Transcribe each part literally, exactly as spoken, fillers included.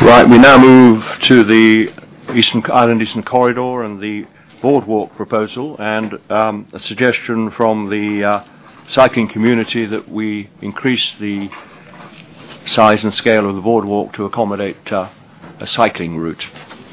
Right, we now move to the Eastern Island Eastern Corridor and the boardwalk proposal, and um, a suggestion from the uh, cycling community that we increase the size and scale of the boardwalk to accommodate uh, a cycling route.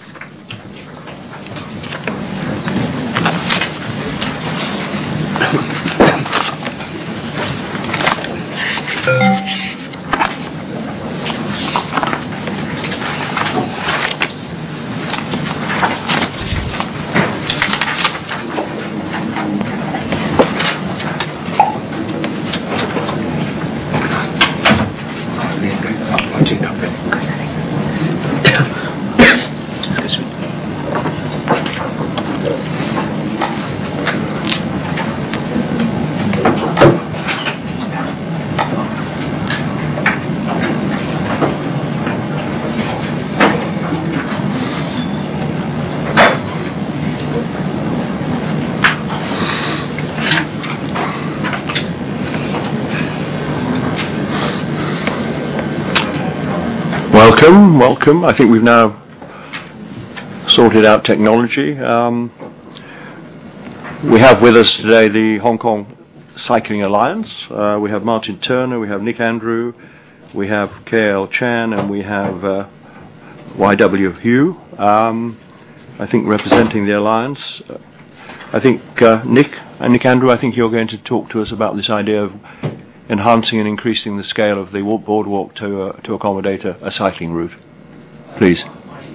Welcome, welcome. I think we've now sorted out technology. Um, we have with us today the Hong Kong Cycling Alliance. Uh, we have Martin Turner, we have Nick Andrew, we have K L Chan, and we have uh, Y W Hugh, um, I think representing the Alliance. Uh, I think uh, Nick and Nick Andrew, I think you're going to talk to us about this idea of enhancing and increasing the scale of the boardwalk to uh, to accommodate a, a cycling route. Please.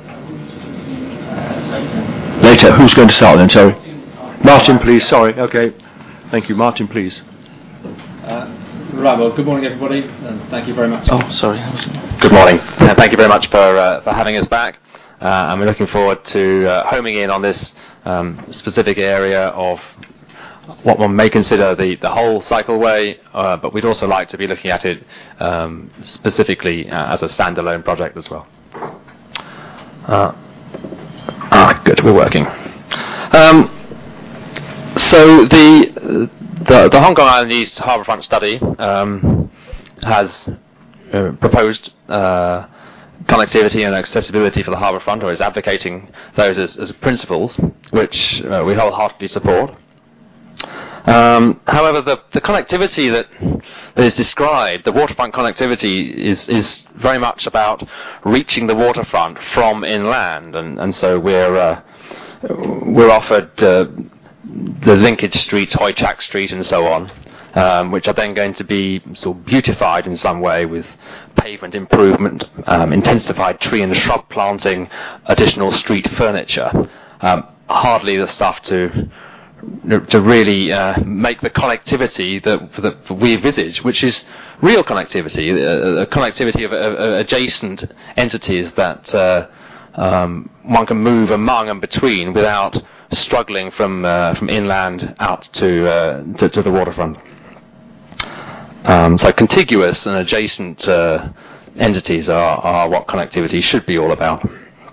Later. Who's going to start then? Sorry. Martin, please. Sorry. Okay. Thank you. Martin, please. Uh, right. Well, good morning, everybody, and thank you very much. Oh, sorry. Good morning. Uh, thank you very much for uh, for having us back, uh, and we're looking forward to uh, homing in on this um, specific area of what one may consider the, the whole cycleway, uh, but we'd also like to be looking at it um, specifically uh, as a standalone project as well. Uh, ah, good, we're working. Um, so the, the the Hong Kong Island East Harbourfront study um, has uh, proposed uh, connectivity and accessibility for the harbourfront, or is advocating those as, as principles, which uh, we wholeheartedly support. Um, however, the, the connectivity that, that is described, the waterfront connectivity, is, is very much about reaching the waterfront from inland, and, and so we're uh, we're offered uh, the linkage streets, Hoi Chak Street, and so on, um, which are then going to be sort of beautified in some way with pavement improvement, um, intensified tree and shrub planting, additional street furniture. Um, hardly the stuff to to really uh, make the connectivity that, that we envisage, which is real connectivity, uh, a connectivity of, of, of adjacent entities that uh, um, one can move among and between without struggling from uh, from inland out to, uh, to to the waterfront. Um, so contiguous and adjacent uh, entities are, are what connectivity should be all about.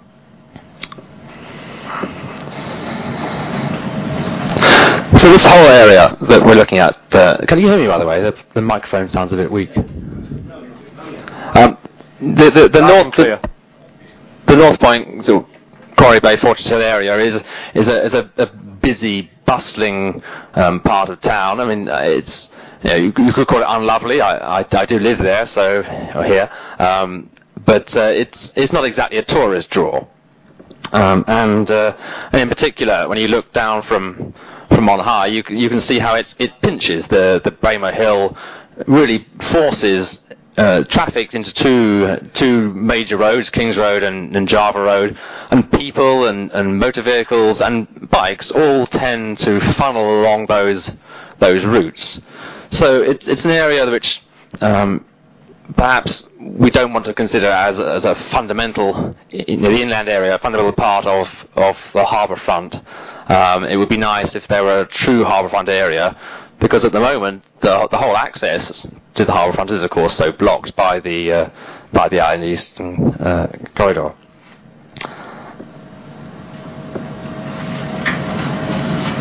So this whole area that we're looking at, uh, can you hear me, by the way? The, the microphone sounds a bit weak. Um, the the, the north the, the North Point, sort of Quarry Bay, Fortress Hill area is is a is a, a busy, bustling um, part of town. I mean, it's you know, you, you could call it unlovely. I, I I do live there, so or here, um, but uh, it's it's not exactly a tourist draw. Um, and, uh, and in particular, when you look down from from on high, you can, you can see how it's, it pinches. The the Braemar Hill really forces uh, traffic into two two major roads, Kings Road and, and Java Road, and people and, and motor vehicles and bikes all tend to funnel along those those routes. So it's it's an area which um, perhaps we don't want to consider as a, as a fundamental, in the inland area, a fundamental part of, of the harbour front. Um, it would be nice if there were a true harbour front area, because at the moment the the whole access to the harbour front is, of course, so blocked by the uh, by the Island Eastern uh, corridor.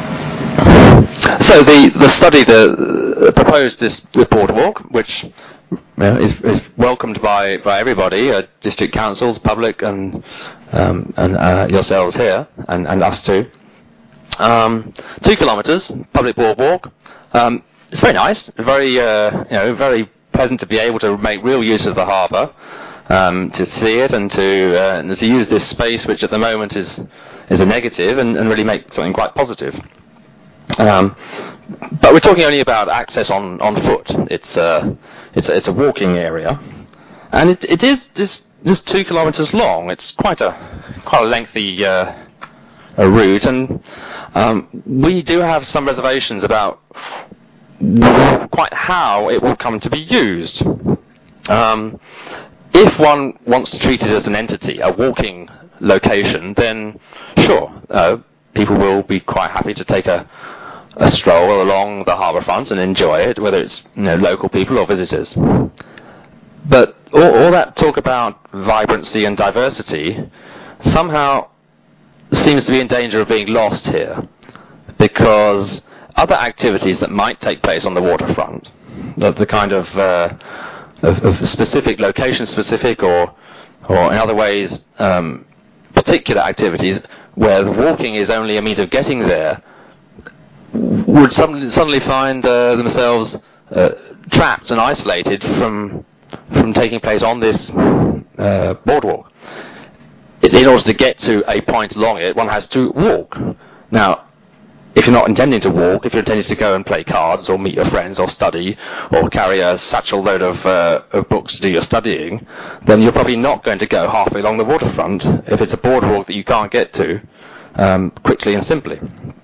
So the, the study the, uh, proposed this, this boardwalk, which you know, is, is welcomed by, by everybody, uh, district councils, public, and um, and uh, yourselves here, and, and us too. Um, two kilometres, public boardwalk. Um, it's very nice, very uh, you know, very pleasant to be able to make real use of the harbour, um, to see it and to uh, and to use this space, which at the moment is is a negative, and, and really make something quite positive. Um, but we're talking only about access on, on foot. It's uh, it's it's a walking area, and it it is this this two kilometres long. It's quite a quite a lengthy uh, a route, and um, we do have some reservations about quite how it will come to be used. Um, if one wants to treat it as an entity, a walking location, then sure, uh, people will be quite happy to take a, a stroll along the harbour front and enjoy it, whether it's you know, local people or visitors. But all, all that talk about vibrancy and diversity somehow seems to be in danger of being lost here, because other activities that might take place on the waterfront, the, the kind of, uh, of, of specific, location-specific, or, or in other ways, um, particular activities where the walking is only a means of getting there, would suddenly, suddenly find uh, themselves uh, trapped and isolated from from taking place on this uh, boardwalk. In order to get to a point along it, one has to walk. Now, if you're not intending to walk, if you're intending to go and play cards or meet your friends or study or carry a satchel load of, uh, of books to do your studying, then you're probably not going to go halfway along the waterfront if it's a boardwalk that you can't get to um, quickly and simply.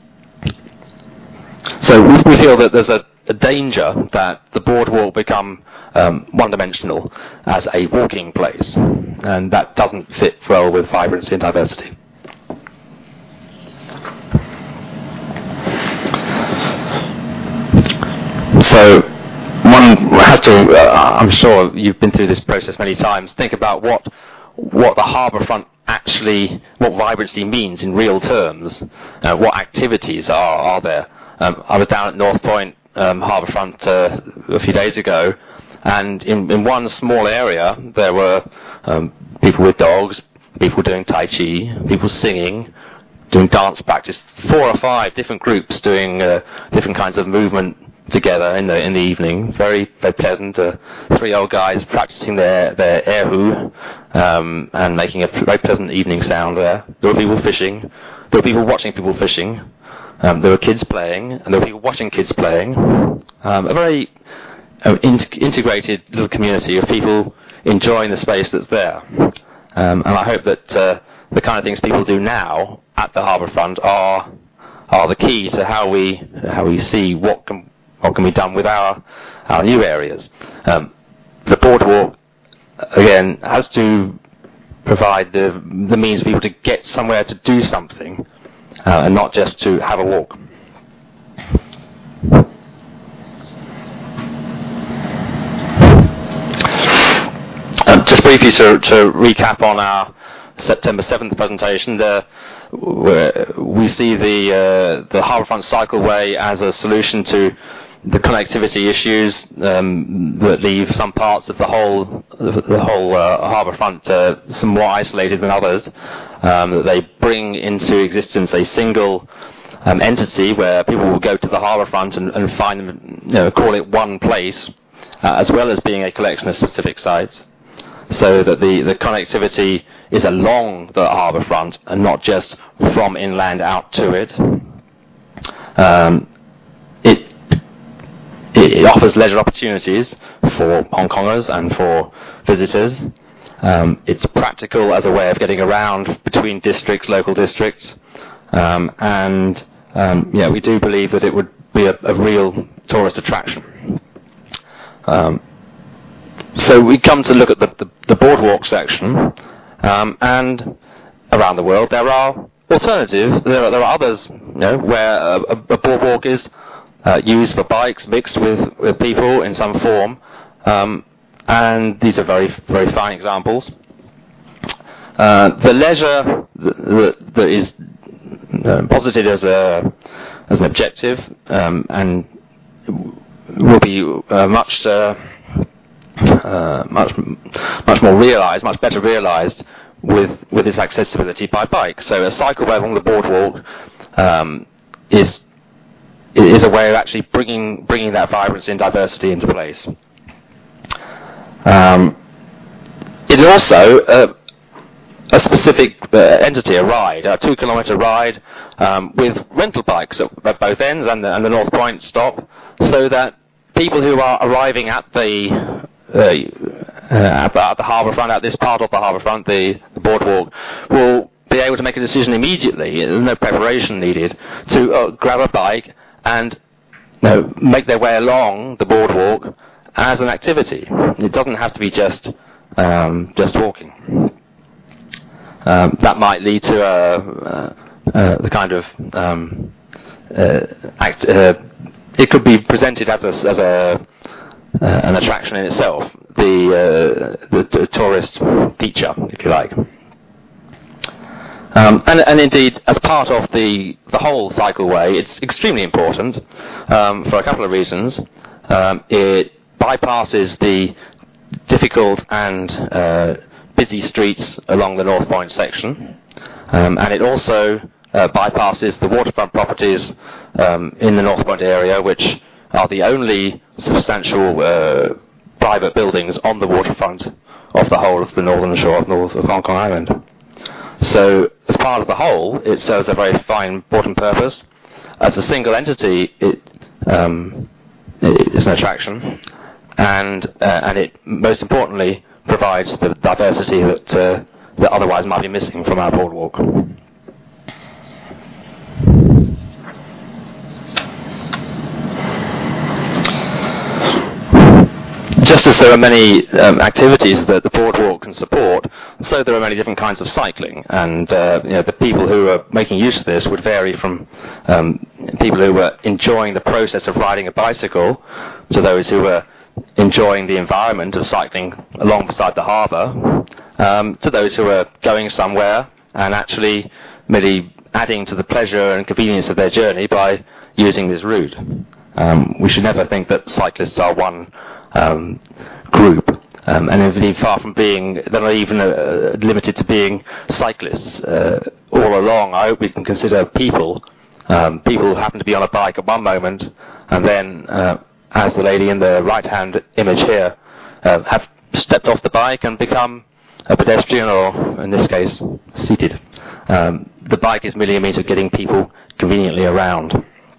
So we, we feel that there's a, a danger that the boardwalk become um, one-dimensional as a walking place, and that doesn't fit well with vibrancy and diversity. So one has to, uh, I'm sure you've been through this process many times, think about what what the harbour front actually, what vibrancy means in real terms, uh, what activities are, are there. Um, I was down at North Point um, harbour front uh, a few days ago, and in, in one small area there were um, people with dogs, people doing Tai Chi, people singing, doing dance practice, four or five different groups doing uh, different kinds of movement together in the in the evening. Very very pleasant. Uh, three old guys practicing their their erhu um, and making a very pleasant evening sound there. There were people fishing. There were people watching people fishing. Um, there were kids playing, and there were people watching kids playing. Um, a very uh, in- integrated little community of people enjoying the space that's there. Um, and I hope that uh, the kind of things people do now at the harbour front are are the key to how we how we see what can what can be done with our our new areas. Um, the boardwalk again has to provide the the means for people to get somewhere to do something, uh, and not just to have a walk. Um, just briefly to, to recap on our September seventh presentation, the, we see the uh, the harbourfront cycleway as a solution to the connectivity issues um, that leave some parts of the whole the, the whole uh, harbourfront uh, some more isolated than others. Um, that they bring into existence a single um, entity where people will go to the harbourfront and, and find them, you know, call it one place, uh, as well as being a collection of specific sites, so that the, the connectivity is along the harbourfront and not just from inland out to it. Um, it, it offers leisure opportunities for Hong Kongers and for visitors. Um, it's practical as a way of getting around between districts, local districts, um, and um, yeah, we do believe that it would be a, a real tourist attraction. Um, So we come to look at the, the, the boardwalk section, um, and around the world there are alternatives. There are, there are others, you know, where a, a boardwalk is uh, used for bikes mixed with, with people in some form, um, and these are very very fine examples. Uh, the leisure that, that is uh, posited as a as an objective, um, and will be uh, much. Uh, uh, much much more realised, much better realised with with its accessibility by bike. So a cycleway along the boardwalk um, is is a way of actually bringing bringing that vibrancy and diversity into place. Um, it is also uh, a specific uh, entity, a ride, a two-kilometre ride um, with rental bikes at, at both ends and the, and the North Point stop, so that people who are arriving at the uh, uh, at the, at the harbour front, at this part of the harbour front, the, the boardwalk, will be able to make a decision immediately. There's no preparation needed to uh, grab a bike and you know, make their way along the boardwalk as an activity. It doesn't have to be just um, just walking. Um, that might lead to uh, uh, uh, the kind of um, uh, act. Uh, it could be presented as a, as a uh, an attraction in itself, the, uh, the the tourist feature, if you like. Um, and, and indeed, as part of the the whole cycleway, it's extremely important um, for a couple of reasons. Um, it bypasses the difficult and uh, busy streets along the North Point section, um, and it also uh, bypasses the waterfront properties um, in the North Point area, which are the only substantial uh, private buildings on the waterfront of the whole of the northern shore of north of Hong Kong Island. So, as part of the whole, it serves a very fine, important purpose. As a single entity, it, um, it is an attraction, and uh, and it most importantly provides the diversity that uh, that otherwise might be missing from our boardwalk. Just as there are many um, activities that the boardwalk can support, so there are many different kinds of cycling, and uh, you know, the people who are making use of this would vary from um, people who were enjoying the process of riding a bicycle to those who were enjoying the environment of cycling along beside the harbour, um, to those who are going somewhere and actually merely adding to the pleasure and convenience of their journey by using this route. Um, we should never think that cyclists are one um, group, um, and indeed far from being, they're not even uh, limited to being cyclists. Uh, all along, I hope we can consider people, um, people who happen to be on a bike at one moment, and then uh, as the lady in the right-hand image here, uh, have stepped off the bike and become a pedestrian, or in this case, seated. Um, the bike is merely a means of getting people conveniently around.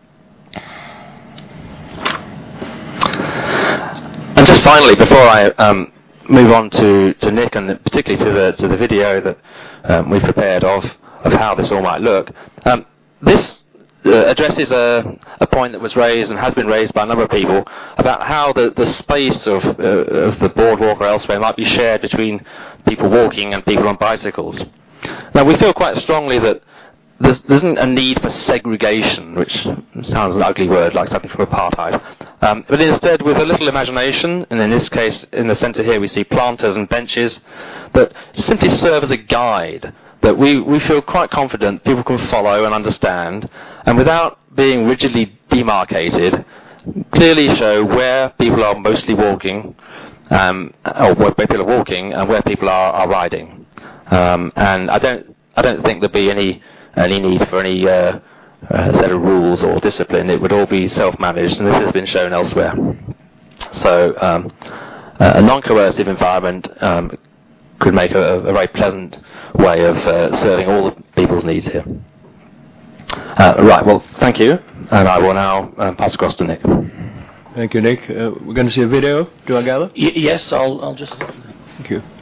And just finally, before I um, move on to, to Nick, and particularly to the to the video that um, we've prepared of of how this all might look, um, this Uh, addresses a, a point that was raised and has been raised by a number of people about how the, the space of, uh, of the boardwalk or elsewhere might be shared between people walking and people on bicycles. Now, we feel quite strongly that there's, there isn't a need for segregation, which sounds an ugly word, like something from apartheid, um, but instead with a little imagination, and in this case, in the centre here, we see planters and benches that simply serve as a guide that we, we feel quite confident people can follow and understand, and without being rigidly demarcated, clearly show where people are mostly walking, um, or where people are walking, and where people are, are riding. Um, and I don't I don't think there'd be any any need for any uh, uh, set of rules or discipline. It would all be self-managed, and this has been shown elsewhere. So um, a non-coercive environment um, could make a, a very pleasant way of uh, serving all the people's needs here. Uh, right, well, thank you, and I will now um, pass across to Nick. Thank you, Nick. Uh, we're going to see a video, do I gather? Y- yes, I'll, I'll just... Thank you.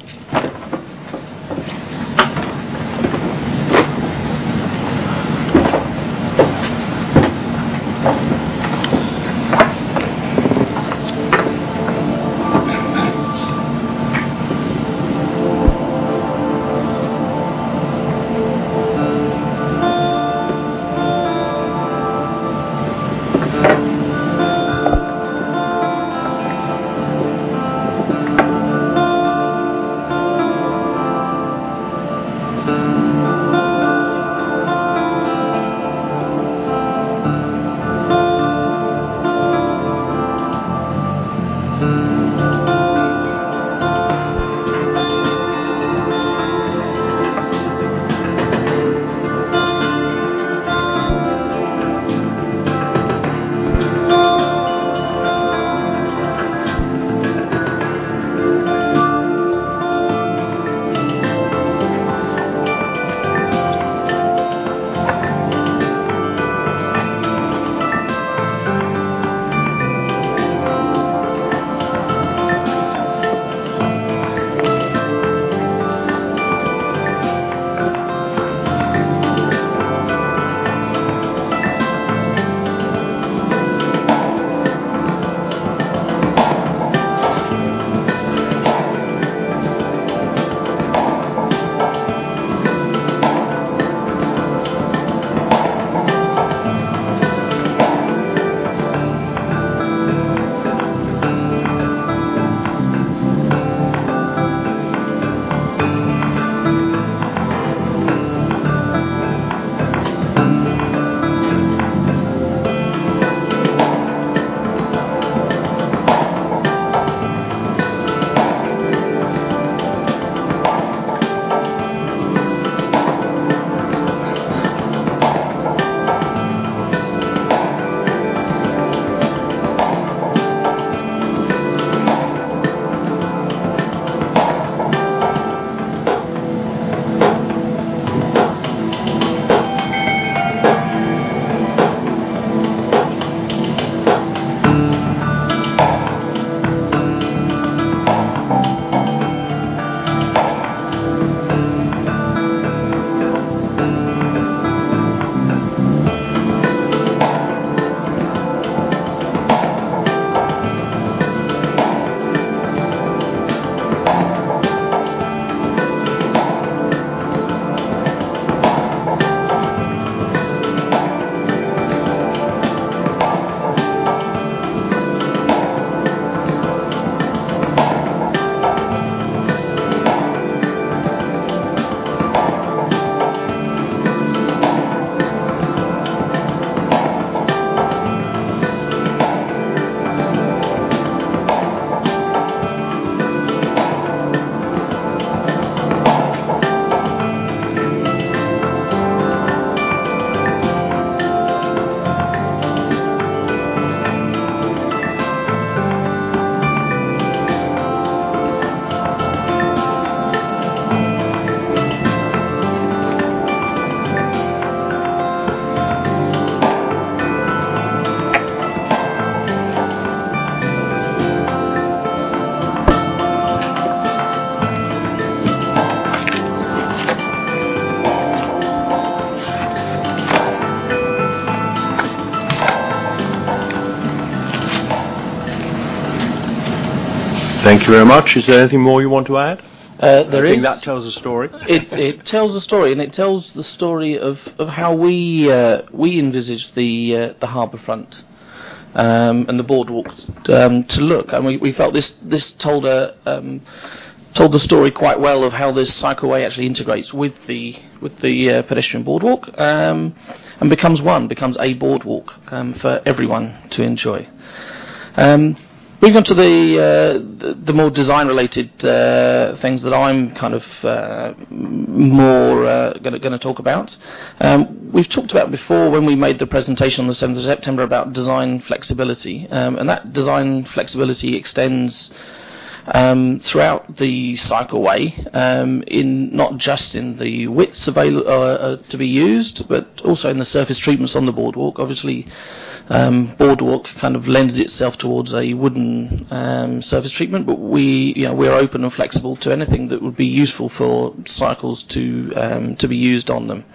you very much. Is there anything more you want to add? Uh, there I think is. that tells a story. It it tells a story, and it tells the story of, of how we uh, we envisage the uh, the harbour front um, and the boardwalk um, to look, and we, we felt this this told a um, told the story quite well of how this cycleway actually integrates with the with the uh, pedestrian boardwalk um, and becomes one, becomes a boardwalk um, for everyone to enjoy. Um, Moving on to the, uh, the the more design-related uh, things that I'm kind of uh, more uh, going to talk about. Um, we've talked about before when we made the presentation on the seventh of September about design flexibility, um, and that design flexibility extends um, throughout the cycleway, um, in not just in the widths available uh, uh, to be used, but also in the surface treatments on the boardwalk. Obviously. Um, boardwalk kind of lends itself towards a wooden um, surface treatment, but we, you know, we're open and flexible to anything that would be useful for cycles to um, to be used on them.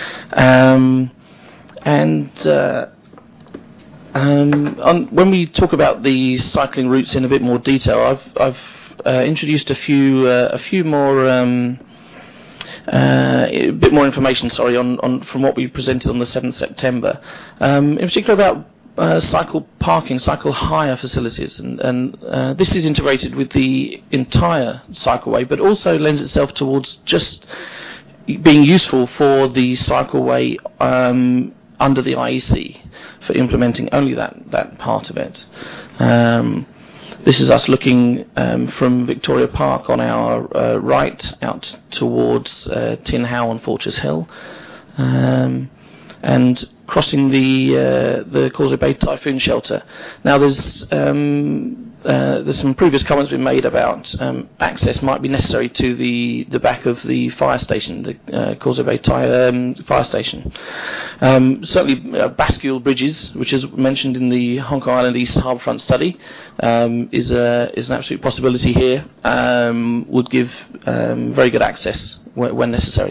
Um, and uh, um, on, when we talk about the cycling routes in a bit more detail, I've I've uh, introduced a few uh, a few more. Um, Uh, a bit more information, sorry, on, on from what we presented on the seventh of September, um, in particular about uh, cycle parking, cycle hire facilities, and, and uh, this is integrated with the entire cycleway, but also lends itself towards just being useful for the cycleway um, under the I E C for implementing only that, that part of it. Um, This is us looking um, from Victoria Park on our uh, right out towards uh, Tin How and Fortress Hill, um, and crossing the uh, the Causeway Bay Typhoon Shelter. Now, there's um, uh, there's some previous comments been made about um, access might be necessary to the, the back of the fire station, the uh, Causeway Bay Ty- um, fire station. Um, certainly, uh, bascule bridges, which is mentioned in the Hong Kong Island East Harbourfront study, um, is a is an absolute possibility here. Um, would give um, very good access w- when necessary.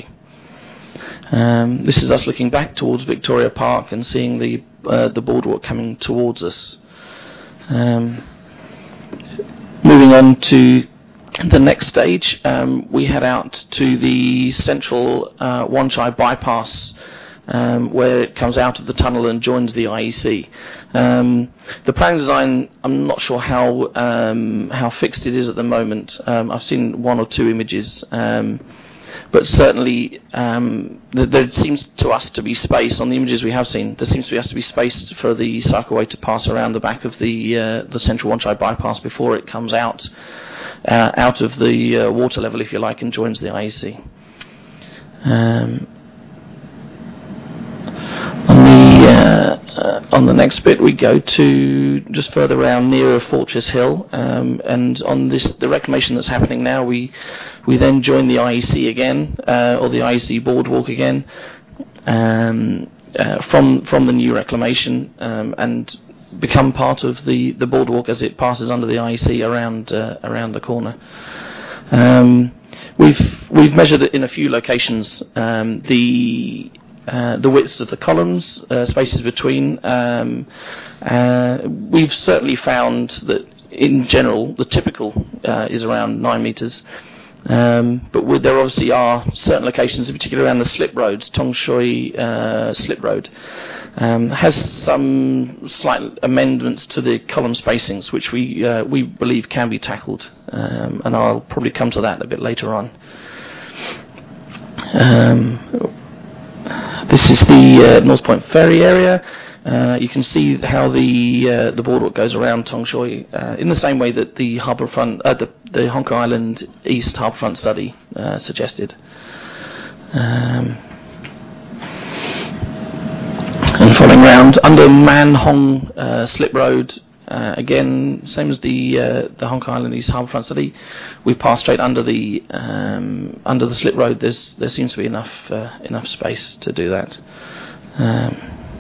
Um, this is us looking back towards Victoria Park and seeing the uh, the boardwalk coming towards us. Um, moving on to the next stage, um, we head out to the central uh, Wan Chai bypass, um, where it comes out of the tunnel and joins the I E C. Um, the planning design, I'm not sure how um, how fixed it is at the moment. Um, I've seen one or two images. Um, But certainly, um, th- there seems to us to be space on the images we have seen. There seems to be us to be space for the cycleway to pass around the back of the uh, the central Wan Chai bypass before it comes out uh, out of the uh, water level, if you like, and joins the I E C. Um, on the uh, uh, on the next bit, we go to just further around nearer Fortress Hill, um, and on this the reclamation that's happening now, we we then join the I E C again, uh, or the I E C boardwalk again, um, uh, from from the new reclamation, um, and become part of the, the boardwalk as it passes under the I E C around uh, around the corner. Um, we've we've measured it in a few locations. Um, the Uh, the widths of the columns, uh, spaces between. Um, uh, we've certainly found that in general the typical uh, is around nine metres, um, but with, there obviously are certain locations, in particular around the slip roads. Tong Shui uh, slip road um, has some slight amendments to the column spacings, which we uh, we believe can be tackled, um, and I'll probably come to that a bit later on. Um, This is the uh, North Point Ferry area. Uh, you can see how the uh, the boardwalk goes around Tong Shui uh, in the same way that the harbourfront, uh, the, the Hong Kong Island East harbourfront study uh, suggested. Um, and following round under Man Hong uh, Slip Road, uh, again same as the uh, the Hong Kong Island East harbourfront study, we pass straight under the um, under the slip road. There's there seems to be enough uh, enough space to do that. Um,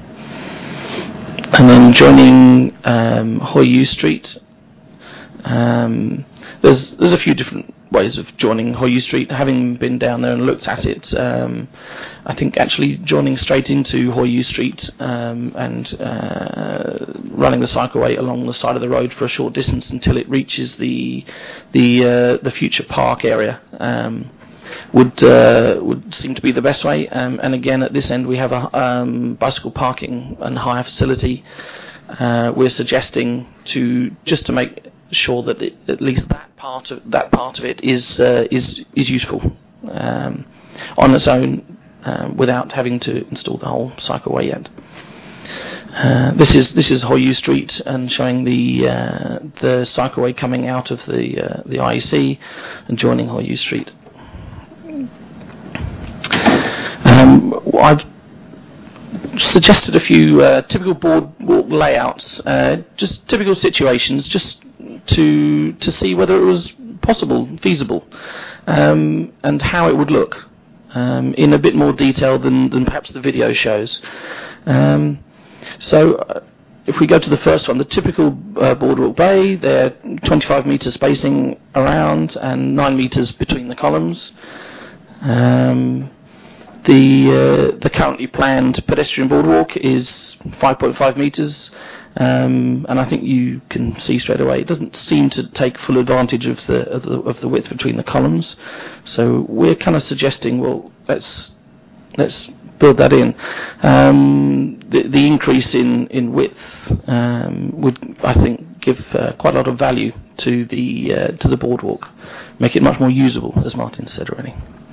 and then joining um, Hoi Yu Street, um, there's there's a few different ways of joining Hoyu Street. Having been down there and looked at it, um, I think actually joining straight into Hoyu Street um, and uh, running the cycleway along the side of the road for a short distance until it reaches the the uh, the future park area um, would uh, would seem to be the best way. Um, and again, at this end, we have a um, bicycle parking and hire facility. Uh, we're suggesting to just to make sure that it, at least that part of that part of it is uh, is is useful um, on its own um, without having to install the whole cycleway yet. Uh, this is this is Hoyu Street and showing the uh, the cycleway coming out of the uh, the I E C and joining Hoyu Street. Um, I've suggested a few uh, typical boardwalk layouts, uh, just typical situations, just to to see whether it was possible, feasible, um, and how it would look um, in a bit more detail than, than perhaps the video shows. Um, so uh, if we go to the first one, the typical uh, boardwalk bay, they're twenty-five metre spacing around and nine metres between the columns. Um, the uh, the currently planned pedestrian boardwalk is five point five metres. Um, and I think you can see straight away it doesn't seem to take full advantage of the, of the of the width between the columns. So we're kind of suggesting, well, let's let's build that in. Um, the, the increase in in width um, would, I think, give uh, quite a lot of value to the uh, to the boardwalk, make it much more usable, as Martin said already.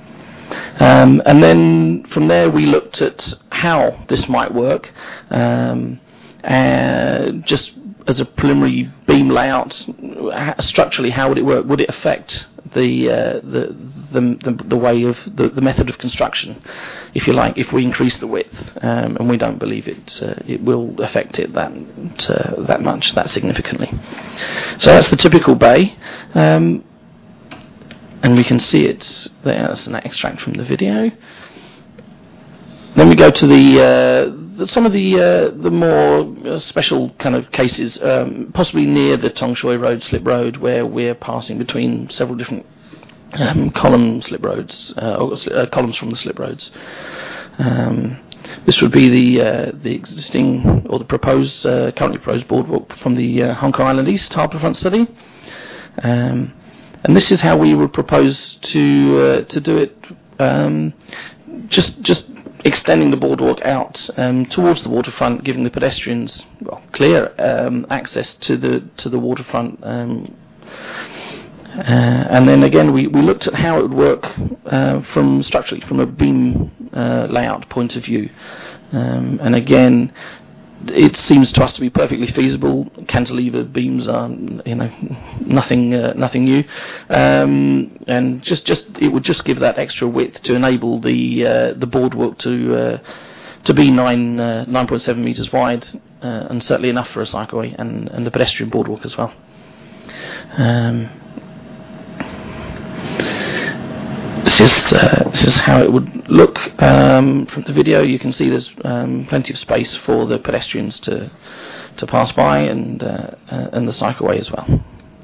Um, and then from there we looked at how this might work. Um, Uh, just as a preliminary beam layout, structurally, how would it work? Would it affect the uh, the, the the the way of the, the method of construction, if you like, if we increase the width? Um, and we don't believe it uh, it will affect it that uh, that much, that significantly. So that's the typical bay, um, and we can see it there. That's an extract from the video. Then we go to the, uh, the some of the uh, the more uh, special kind of cases, um, possibly near the Tong Shui Road slip road, where we're passing between several different um, column slip roads, uh, or, uh, columns from the slip roads. Um, this would be the uh, the existing or the proposed, uh, currently proposed boardwalk from the uh, Hong Kong Island East Harbourfront study, um, and this is how we would propose to uh, to do it. Um, just just. extending the boardwalk out um, towards the waterfront, giving the pedestrians well, clear um, access to the to the waterfront. Um, uh, and then again, we, we looked at how it would work uh, from structurally, from a beam uh, layout point of view. Um, and again, it seems to us to be perfectly feasible. Cantilever beams are, you know, nothing, uh, nothing new, um, and just, just it would just give that extra width to enable the uh, the boardwalk to uh, to be nine uh, nine point seven meters wide, uh, and certainly enough for a cycleway and, and the pedestrian boardwalk as well. Um, This is uh, this is how it would look um, from the video. You can see there's um, plenty of space for the pedestrians to to pass by, and uh, uh, and the cycleway as well.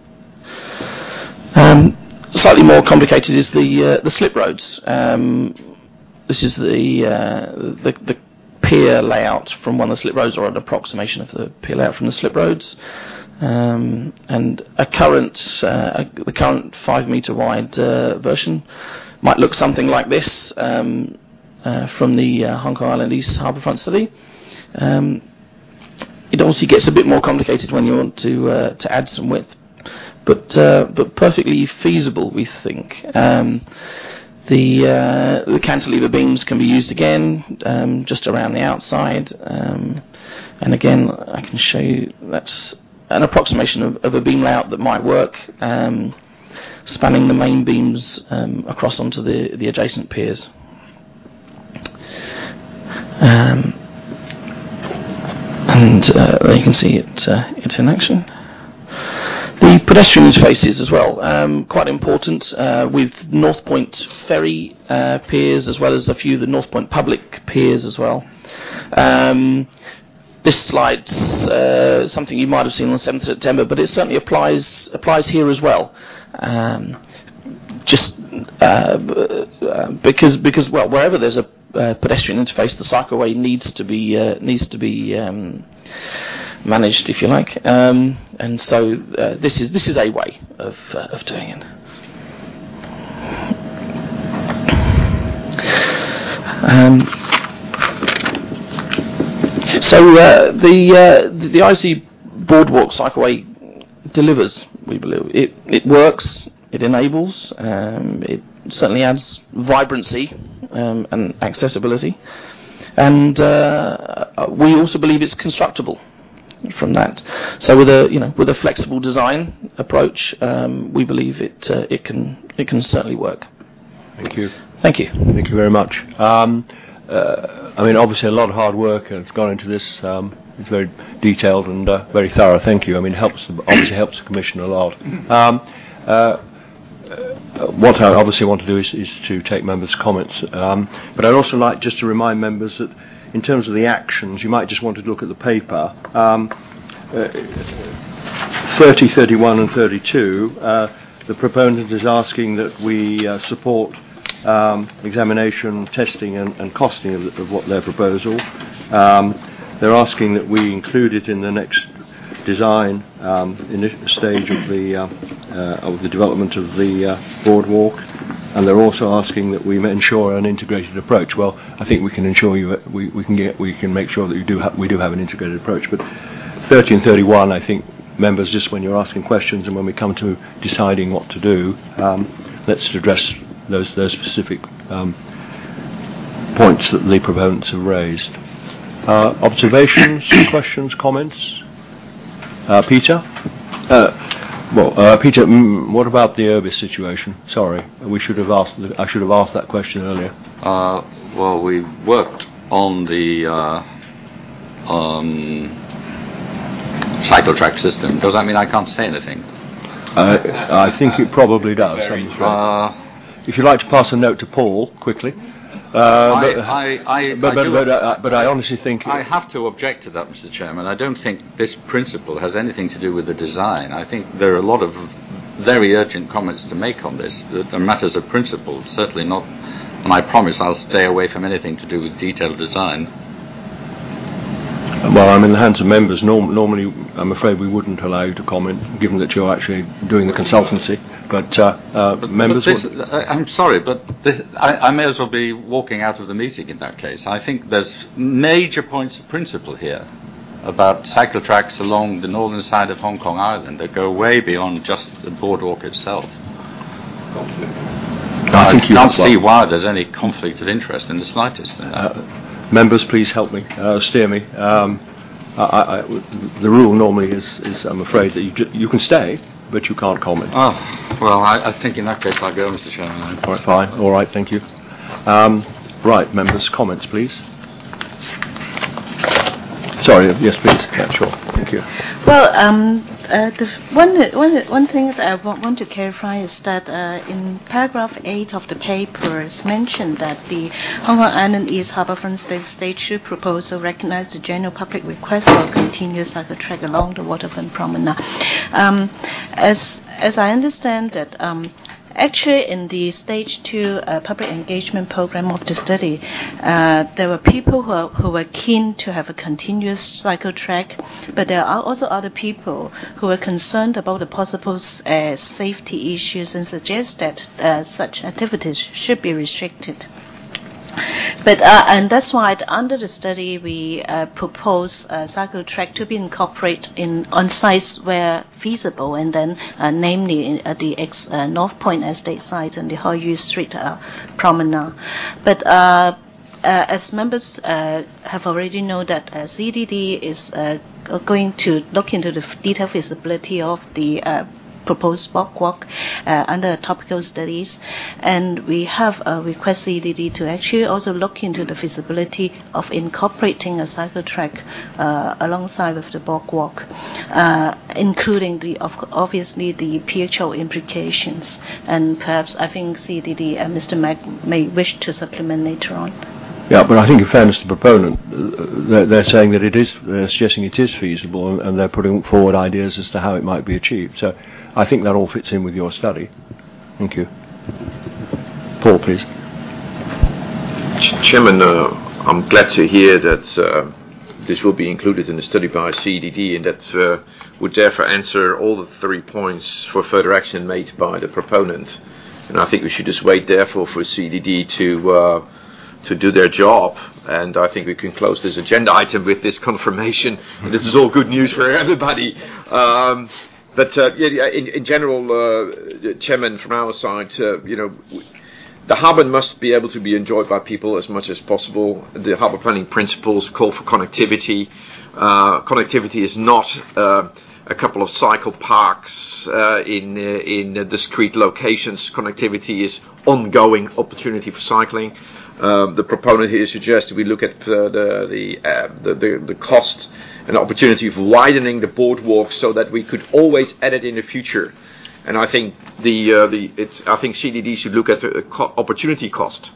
Um, slightly more complicated is the uh, the slip roads. Um, this is the, uh, the the pier layout from one of the slip roads, or an approximation of the pier layout from the slip roads. Um, and a current uh, a, the current five metre wide uh, version might look something like this um, uh, from the uh, Hong Kong Island East Harbourfront study. Um, it obviously gets a bit more complicated when you want to uh, to add some width, but uh, but perfectly feasible, we think. Um, the uh, the cantilever beams can be used again, um, just around the outside, um, and again I can show you that's an approximation of, of a beam layout that might work, um, spanning the main beams um, across onto the, the adjacent piers. Um, and uh, there you can see it, uh, it's in action. The pedestrian interfaces as well, um, quite important, uh, with North Point ferry uh, piers, as well as a few of the North Point public piers as well. Um, This slide's uh, something you might have seen on the seventh of September, but it certainly applies applies here as well. Um, just uh, uh, because because well, wherever there's a uh, pedestrian interface, the cycleway needs to be uh, needs to be um, managed, if you like, um, and so uh, this is this is a way of uh, of doing it. Um, so uh, the, uh, the the I C Boardwalk Cycleway delivers, we believe. It it works, it enables, um, it certainly adds vibrancy um, and accessibility, and uh, we also believe it's constructible from that. So with a you know with a flexible design approach, um, we believe it uh, it can it can certainly work. Thank you. Thank you. Thank you very much. Um, uh, I mean, obviously, a lot of hard work has gone into this. Um, it's very detailed and uh, very thorough. Thank you. I mean, it helps obviously helps the Commission a lot. Um, uh, what I obviously want to do is, is to take members' comments, um, but I'd also like just to remind members that in terms of the actions, you might just want to look at the paper. Um, uh, thirty, thirty-one, and thirty-two. Uh, the proponent is asking that we uh, support um, examination, testing, and, and costing of, of what their proposal. Um, they're asking that we include it in the next design um, in stage of the uh, uh, of the development of the uh, boardwalk, and they're also asking that we ensure an integrated approach. Well, I think we can ensure you that we, we can get we can make sure that you do ha- we do have an integrated approach. But thirty and thirty-one, I think members, just when you're asking questions and when we come to deciding what to do, um, let's address those those specific um, points that the proponents have raised. Uh, observations, questions, comments. Uh, Peter? Uh, well, uh, Peter, mm, what about the Urbis situation? Sorry, we should have asked. I should have asked that question earlier. Uh, well, we worked on the uh, um, cycle track system. Does that mean I can't say anything? Uh, I think it probably does. I'm afraid. Uh, if you'd like to pass a note to Paul quickly. Uh, I, but, I, I, but, I but, do- but, uh, but I honestly think I have to object to that, Mister Chairman. I don't think this principle has anything to do with the design. I think there are a lot of very urgent comments to make on this that are matters of principle, certainly not, and I promise I'll stay away from anything to do with detailed design. Well, I'm in the hands of members. Norm- normally, I'm afraid we wouldn't allow you to comment, given that you're actually doing the consultancy. But, uh, uh, But, members... but this, would- uh, I'm sorry, but this, I, I may as well be walking out of the meeting in that case. I think there's major points of principle here about cycle tracks along the northern side of Hong Kong Island that go way beyond just the boardwalk itself. I think you can't have- see why there's any conflict of interest in the slightest. Uh, members, please help me, uh, steer me. Um, I, I, I, the rule normally is, is, I'm afraid, that you, ju- you can stay, but you can't comment. Oh, well, I, I think in that case I'll go, Mister Chairman. All right, fine. All right, thank you. Um, right, members, comments, please. Sorry, yes, please. Yeah, sure. Thank you. Well, um, uh, the f- one, one, one thing that I wa- want to clarify is that uh, in paragraph eight of the paper, it's mentioned that the Hong Kong Island East Harbourfront State Stage two proposal recognized the general public request for a continuous cycle track along the waterfront promenade. Um, as as I understand that. Um, Actually, in the stage two uh, public engagement program of the study, uh, there were people who, are, who were keen to have a continuous cycle track, but there are also other people who are concerned about the possible uh, safety issues and suggest that uh, such activities should be restricted. But uh, and that's why under the study we uh, propose a cycle track to be incorporated in on sites where feasible, and then uh, namely in, at the ex, uh, North Point Estate site and the Hoi Yu Street uh, promenade. But uh, uh, as members uh, have already known that uh, C D D is uh, going to look into the detailed feasibility of the uh, proposed boardwalk uh, under topical studies, and we have uh, request C D D to actually also look into the feasibility of incorporating a cycle track uh, alongside with the boardwalk, uh, including the of, obviously the P H O implications, and perhaps I think C D D and Mister Mack may wish to supplement later on. Yeah, but I think in fairness to the proponent, uh, they're, they're saying that it is, they're suggesting it is feasible, and, and they're putting forward ideas as to how it might be achieved. So I think that all fits in with your study. Thank you. Paul, please. Ch- Chairman, uh, I'm glad to hear that uh, this will be included in the study by C E D D, and that uh, would therefore answer all the three points for further action made by the proponent. And I think we should just wait, therefore, for C E D D to uh, to do their job. And I think we can close this agenda item with this confirmation. This is all good news for everybody. Um, but uh, yeah, in, in general, uh, Chairman, from our side, uh, you know. We, The harbour must be able to be enjoyed by people as much as possible. The harbour planning principles call for connectivity. Uh, connectivity is not uh, a couple of cycle parks uh, in uh, in uh, discrete locations. Connectivity is ongoing opportunity for cycling. Um, the proponent here suggests we look at uh, the the, uh, the the the cost and opportunity of widening the boardwalk so that we could always add it in the future. And I think the uh, the it's I think C D D should look at the co- opportunity cost.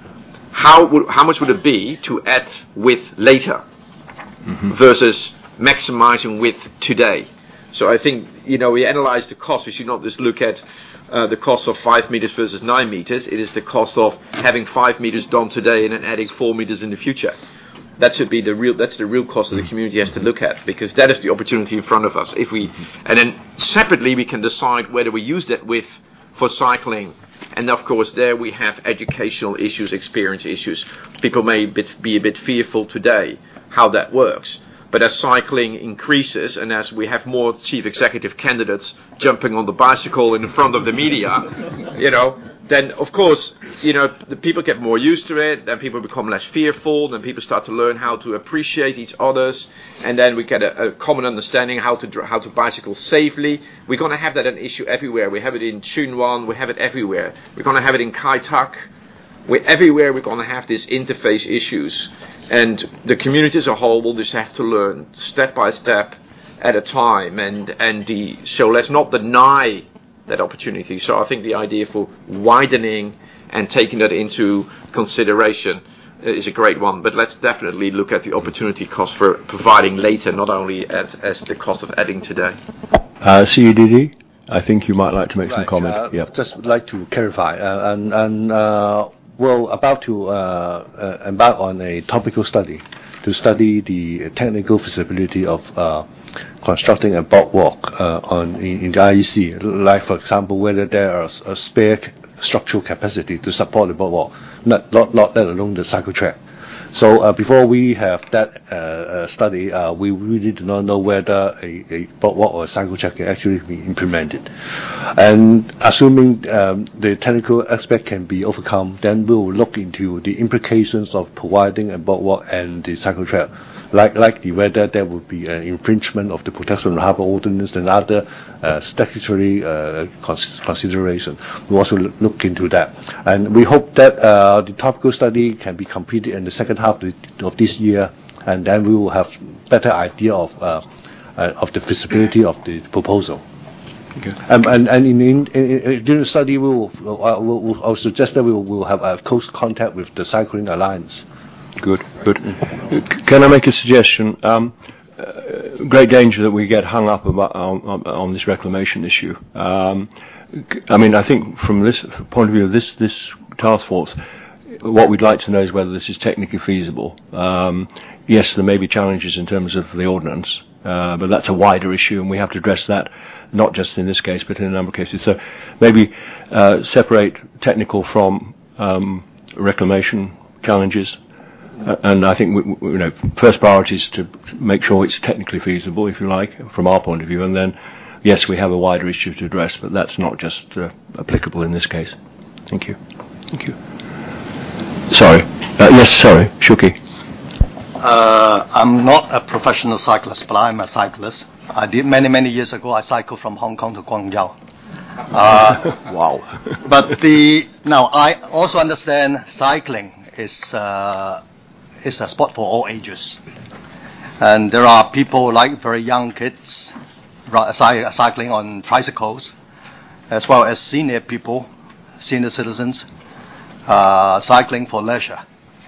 How would how much would it be to add width later mm-hmm. versus maximizing width today? So I think you know we analyze the cost. We should not just look at uh, the cost of five meters versus nine meters. It is the cost of having five meters done today and then adding four meters in the future. That should be the real. That's the real cost that the community has to look at, because that is the opportunity in front of us. If we, and then separately we can decide whether we use that width for cycling. And of course, there we have educational issues, experience issues. People may bit, be a bit fearful today how that works. But as cycling increases, and as we have more chief executive candidates jumping on the bicycle in front of the media, you know. Then, of course, you know, the people get more used to it, then people become less fearful, then people start to learn how to appreciate each other's, and then we get a, a common understanding how to how to bicycle safely. We're going to have that an issue everywhere. We have it in Chun Wan, we have it everywhere. We're going to have it in Kai Tak. We're everywhere we're going to have these interface issues. And the community as a whole will just have to learn step by step at a time. And, and the, so let's not deny that opportunity. So I think the idea for widening and taking that into consideration is a great one. But let's definitely look at the opportunity cost for providing later, not only at, as the cost of adding today. Uh, C E D D, I think you might like to make right, some comment. Uh, yep. Just would like to clarify. Uh, and and uh, we're about to uh, uh, embark on a topical study to study the technical feasibility of uh, constructing a boardwalk uh, on in, in the I E C, like for example whether there is a spare structural capacity to support the boardwalk, not not, not let alone the cycle track. So uh, before we have that uh, uh, study, uh, we really do not know whether a, a boardwalk or a cycle track can actually be implemented. And assuming um, the technical aspect can be overcome, then we will look into the implications of providing a boardwalk and the cycle track, like like the whether there would be an infringement of the Protection of Harbour Ordinance and other uh, statutory uh, cons- consideration. We also look into that, and we hope that uh, the topical study can be completed in the second half of this year, and then we will have better idea of uh, uh, of the feasibility of the proposal. Okay. Um, and and in, in, in, during the study, we will uh, we'll, we'll, I'll suggest that we will we'll have a close contact with the Cycling Alliance. Good, good. Can I make a suggestion? Um, uh, great danger that we get hung up about, on, on, on this reclamation issue. Um, I mean, I think from this point of view, this this task force, what we'd like to know is whether this is technically feasible. Um, yes, there may be challenges in terms of the ordinance, uh, but that's a wider issue, and we have to address that, not just in this case, but in a number of cases. So maybe uh, separate technical from um, reclamation challenges. Uh, and I think we, we, you know, first priority is to make sure it's technically feasible, if you like, from our point of view, and then, yes, we have a wider issue to address, but that's not just uh, applicable in this case. Thank you. Thank you. Sorry. Uh, yes, sorry, Shuki. Uh, I'm not a professional cyclist, but I'm a cyclist. I did many, many years ago. I cycled from Hong Kong to Guangzhou. Uh, wow. But the now I also understand cycling is. Uh, It's a sport for all ages, and there are people like very young kids cycling on tricycles, as well as senior people, senior citizens, uh, cycling for leisure.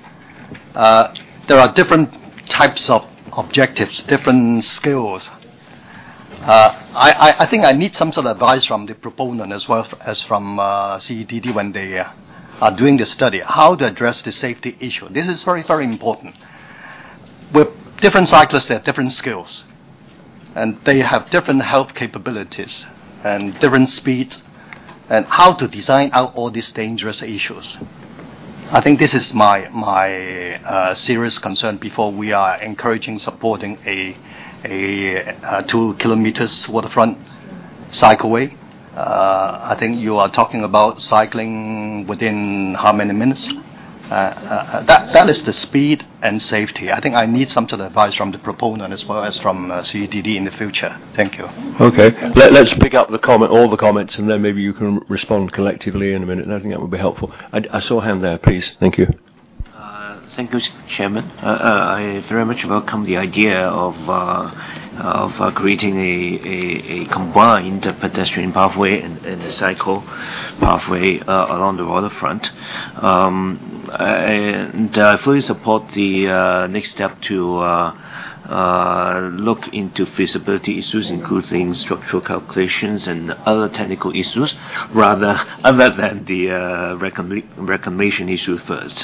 Uh, there are different types of objectives, different skills. Uh, I, I, I think I need some sort of advice from the proponent as well as from uh, C E D D when they uh, are doing the study, how to address the safety issue. This is very, very important. With different cyclists, they have different skills, and they have different health capabilities and different speeds, and how to design out all these dangerous issues. I think this is my my uh, serious concern before we are encouraging, supporting a a, a two kilometers waterfront cycleway. Uh, I think you are talking about cycling within how many minutes? Uh, uh, that that is the speed and safety. I think I need some sort of advice from the proponent as well as from uh, C E D D in the future. Thank you. Okay, Let, let's pick up the comment, all the comments, and then maybe you can respond collectively in a minute. I think that would be helpful. I, I saw a hand there, please. Thank you. Uh, thank you, Chairman. Uh, uh, I very much welcome the idea of uh, of uh, creating a, a, a combined pedestrian pathway and, and a cycle pathway uh, along the waterfront. Um, and I fully support the uh, next step to uh, uh, look into feasibility issues, including structural calculations and other technical issues, rather other than the uh, reclam- reclamation issue first.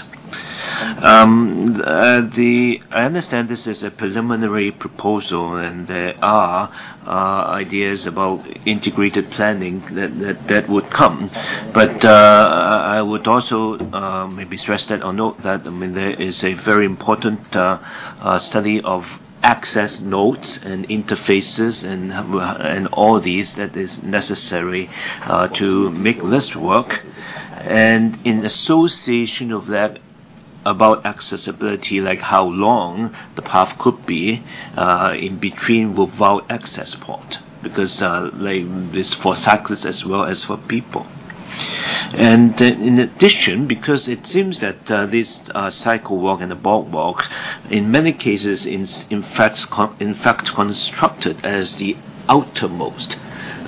Um, uh, the I understand this is a preliminary proposal, and there are uh, ideas about integrated planning that, that, that would come. But uh, I would also uh, maybe stress that or note that I mean there is a very important uh, uh, study of access nodes and interfaces and and all these that is necessary uh, to make this work, and in association of that, about accessibility, like how long the path could be uh, in between without access point, because uh, like it's for cyclists as well as for people. And uh, in addition, because it seems that uh, this uh, cycle walk and the boardwalk, in many cases, in, in fact, con- in fact, constructed as the outermost uh,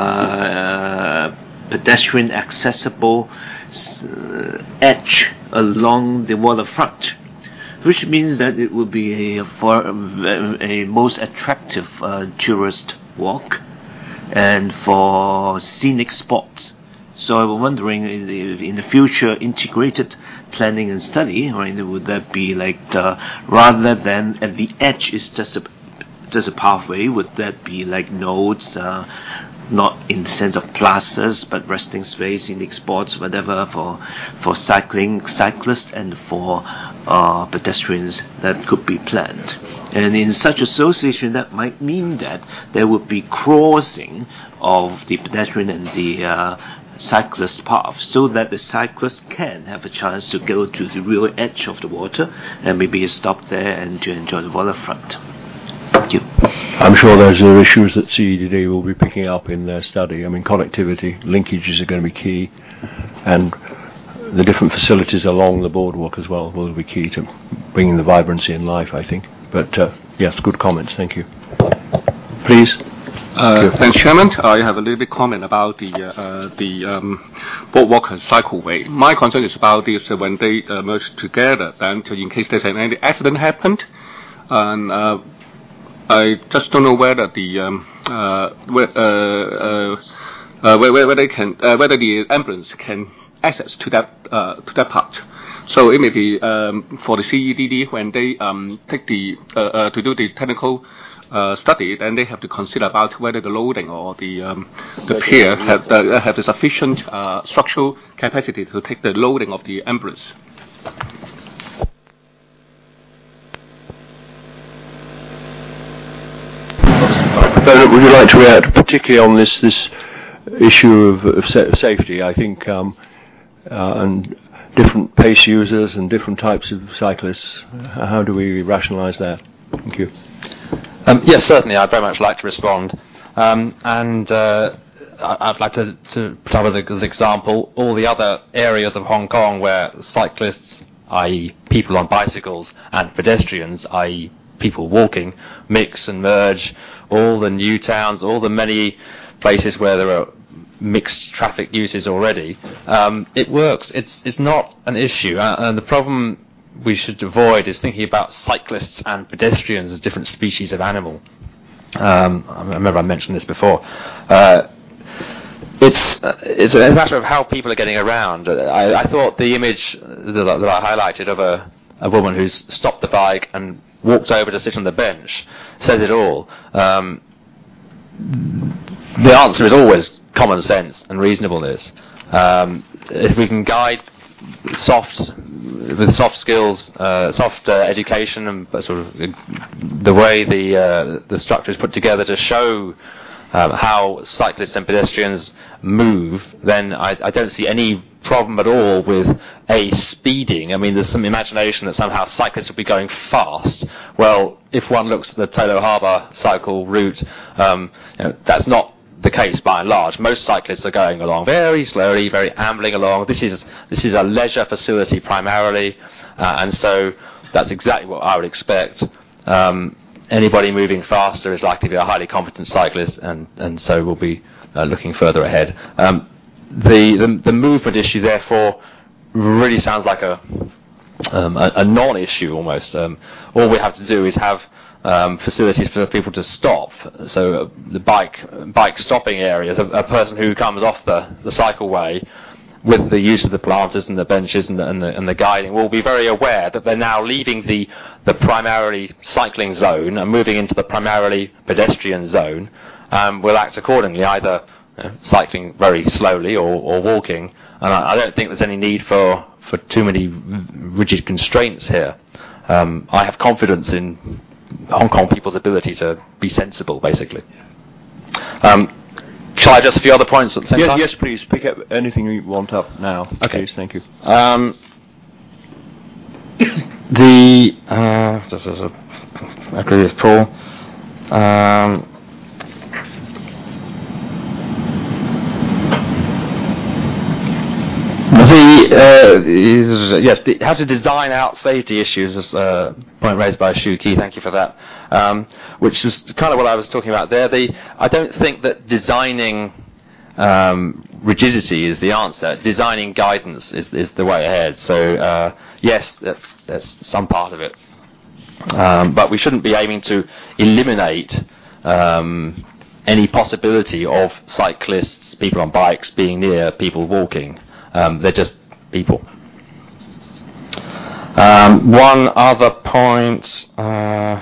uh, pedestrian accessible uh, edge along the waterfront, which means that it will be a, for a, a most attractive uh, tourist walk and for scenic spots. So I was wondering, in the, in the future integrated planning and study, right, would that be like the, rather than at the edge is just a just a pathway, would that be like nodes, uh, not in the sense of plazas, but resting space, scenic spots, whatever, for for cycling cyclists and for uh, pedestrians that could be planned. And in such association, that might mean that there would be crossing of the pedestrian and the uh, cyclist path, so that the cyclist can have a chance to go to the real edge of the water and maybe stop there and to enjoy the waterfront. Thank you. I'm sure those are issues that C E D D will be picking up in their study. I mean, connectivity, linkages are going to be key, and the different facilities along the boardwalk as well will be key to bringing the vibrancy in life, I think. But uh, yes, good comments. Thank you. Please. Uh, thanks, Chairman. I have a little bit comment about the uh, uh, the um, boardwalk and cycleway. My concern is about this uh, when they uh, merge together, then to, in case there's any accident happened, and uh, I just don't know whether the um, uh, where, uh, uh, uh, where, where they can uh, whether the ambulance can access to that uh, to that part. So it may be um, for the C E D D when they um, take the uh, uh, to do the technical uh, study, then they have to consider about whether the loading or the um, the pier have uh, have the sufficient uh, structural capacity to take the loading of the ambulance. Bernard, would you like to react, particularly on this this issue of, of sa- safety? I think um, uh, and different pace users and different types of cyclists. How do we rationalise that? Thank you. Um, yes, certainly. I'd very much like to respond, um, and uh, I'd like to, to put up as, a, as an example all the other areas of Hong Kong where cyclists, that is, people on bicycles, and pedestrians, that is, people walking, mix and merge. All the new towns, all the many places where there are mixed traffic uses already. Um, it works. It's it's not an issue, uh, and the problem we should avoid is thinking about cyclists and pedestrians as different species of animal. Um, I remember I mentioned this before. Uh, it's uh, it's a matter of how people are getting around. I, I thought the image that, that I highlighted of a, a woman who's stopped the bike and walked over to sit on the bench says it all. Um, the answer is always common sense and reasonableness. Um, if we can guide soft with soft skills, uh, soft uh, education, and sort of the way the uh, the structure is put together to show um, how cyclists and pedestrians move, then I, I don't see any problem at all with a speeding. I mean, there's some imagination that somehow cyclists will be going fast. Well, if one looks at the Taylor Harbour cycle route, um, you know, that's not the case by and large. Most cyclists are going along very slowly, very ambling along. This is this is a leisure facility primarily, uh, and so that's exactly what I would expect. Um, anybody moving faster is likely to be a highly competent cyclist, and, and so we'll be uh, looking further ahead. Um, the, the the movement issue, therefore, really sounds like a um, a, a non-issue almost. Um, all we have to do is have Um, facilities for people to stop. So uh, the bike bike stopping areas, a, a person who comes off the, the cycleway with the use of the planters and the benches and the, and the, and the guiding will be very aware that they're now leaving the, the primarily cycling zone and moving into the primarily pedestrian zone, um, will act accordingly, either you know, cycling very slowly or, or walking. And I, I don't think there's any need for, for too many rigid constraints here. Um, I have confidence in Hong Kong people's ability to be sensible, basically. Um, shall I just a few other points at the same yes, time? Yes, please. Pick up anything you want up now. Okay. Please, thank you. Um, the uh, just as a, I agree with Paul. Um, The uh, is, yes, the, how to design out safety issues was a point raised by Shu Qi. Thank you for that. Um, which was kind of what I was talking about there. The I don't think that designing um, rigidity is the answer. Designing guidance is, is the way ahead. So uh, yes, that's that's some part of it, um, but we shouldn't be aiming to eliminate um, any possibility of cyclists, people on bikes, being near people walking. Um, they're just people. Um, one other point. Uh,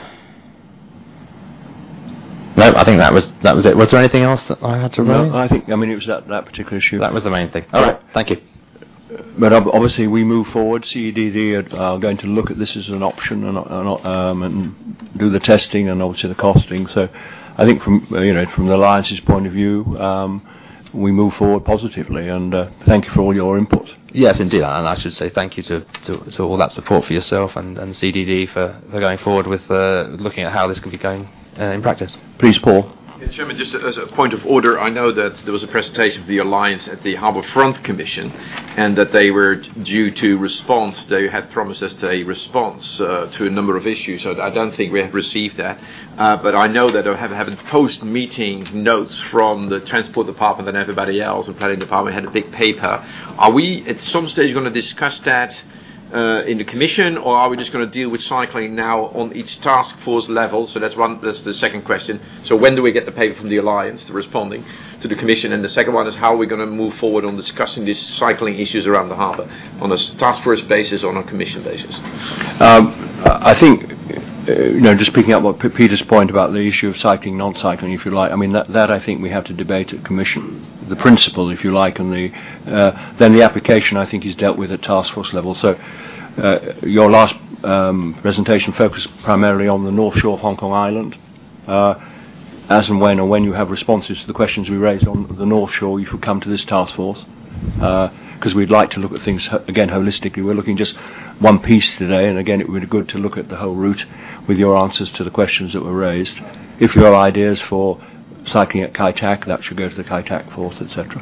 no, I think that was that was it. Was there anything else that I had to raise? No, I think. I mean, it was that, that particular issue. That was the main thing. All right. Thank you. But ob- obviously, we move forward. C E D D are, are going to look at this as an option and, and, um, and do the testing and obviously the costing. So, I think from uh, you know from the Alliance's point of view. Um, we move forward positively, and uh, thank you for all your input. Yes, indeed, and I should say thank you to, to, to all that support for yourself and, and C D D for, for going forward with uh, looking at how this can be going uh, in practice. Please, Paul. Yeah, Chairman, just as a point of order, I know that there was a presentation of the Alliance at the Harbour Front Commission, and that they were due to respond. They had promised us a response uh, to a number of issues, so I don't think we have received that. Uh, but I know that I have had post-meeting notes from the Transport Department and everybody else, and Planning Department had a big paper. Are we at some stage going to discuss that Uh, in the Commission, or are we just going to deal with cycling now on each task force level? So that's one. That's the second question. So when do we get the paper from the Alliance to responding to the Commission? And the second one is how are we going to move forward on discussing these cycling issues around the harbour on a task force basis or on a Commission basis? Um, I think, uh, you know, just picking up what P- Peter's point about the issue of cycling, non-cycling, if you like. I mean, that, that I think we have to debate at Commission. The principle, if you like, and the uh, then the application, I think, is dealt with at task force level. So. Uh, your last um, presentation focused primarily on the North Shore of Hong Kong Island. Uh, as and when or when you have responses to the questions we raised on the North Shore, you should come to this task force, because uh, we'd like to look at things, ho- again, holistically. We're looking just one piece today, and again, it would be good to look at the whole route with your answers to the questions that were raised. If you have ideas for cycling at Kai Tak, that should go to the Kai Tak force, et cetera.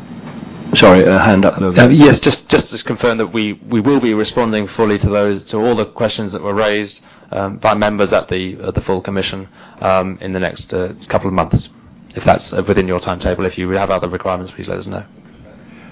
Sorry, a uh, hand up. Uh, yes, just just to confirm that we, we will be responding fully to those to all the questions that were raised um, by members at the at the full commission um, in the next uh, couple of months. If that's uh, within your timetable, if you have other requirements, please let us know.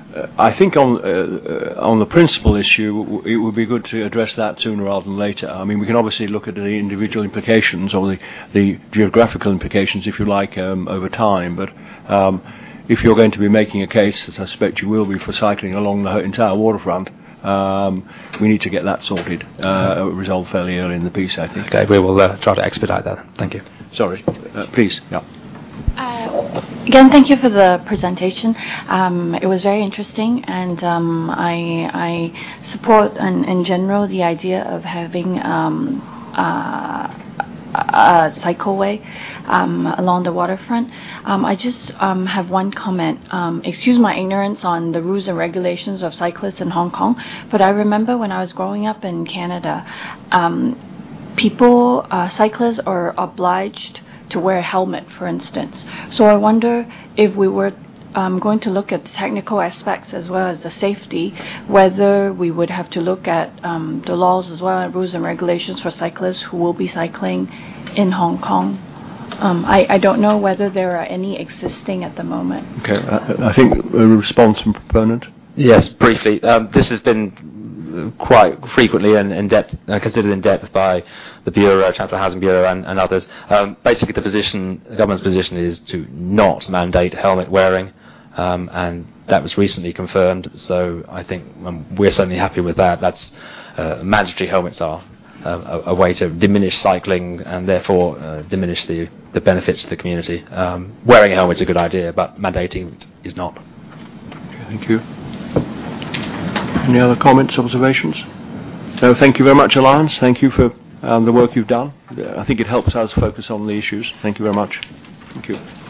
Uh, I think on uh, uh, on the principal issue, w- it would be good to address that sooner rather than later. I mean, we can obviously look at the individual implications or the, the geographical implications, if you like, um, over time. But um, if you're going to be making a case, as I suspect you will be, for cycling along the entire waterfront, um, we need to get that sorted, uh, resolved fairly early in the piece, I think. Okay, we will uh, try to expedite that. Thank you. Sorry, uh, please. Yeah. Uh, again, thank you for the presentation. Um, it was very interesting, and um, I, I support, in, in general, the idea of having um, uh, a cycleway um, along the waterfront. Um, I just um, have one comment. Um, excuse my ignorance on the rules and regulations of cyclists in Hong Kong, but I remember when I was growing up in Canada, um, people, uh, cyclists are obliged to wear a helmet, for instance. So I wonder if we were um, going to look at the technical aspects as well as the safety, whether we would have to look at um, the laws as well and rules and regulations for cyclists who will be cycling in Hong Kong. Um, I, I don't know whether there are any existing at the moment. Okay, I, I think a response from proponent. Yes, briefly. Um, this has been quite frequently and in depth, uh, considered in depth by the Bureau, Chapter Housing Bureau, and, and others. Um, basically, the position, the government's position, is to not mandate helmet wearing, um, and that was recently confirmed. So I think um, we're certainly happy with that. That's uh, mandatory helmets are uh, a, a way to diminish cycling and therefore uh, diminish the the benefits to the community. Um, wearing a helmet's a good idea, but mandating it is not. Okay, thank you. Any other comments, observations? No, thank you very much, Alliance. Thank you for um, the work you've done. I think it helps us focus on the issues. Thank you very much. Thank you.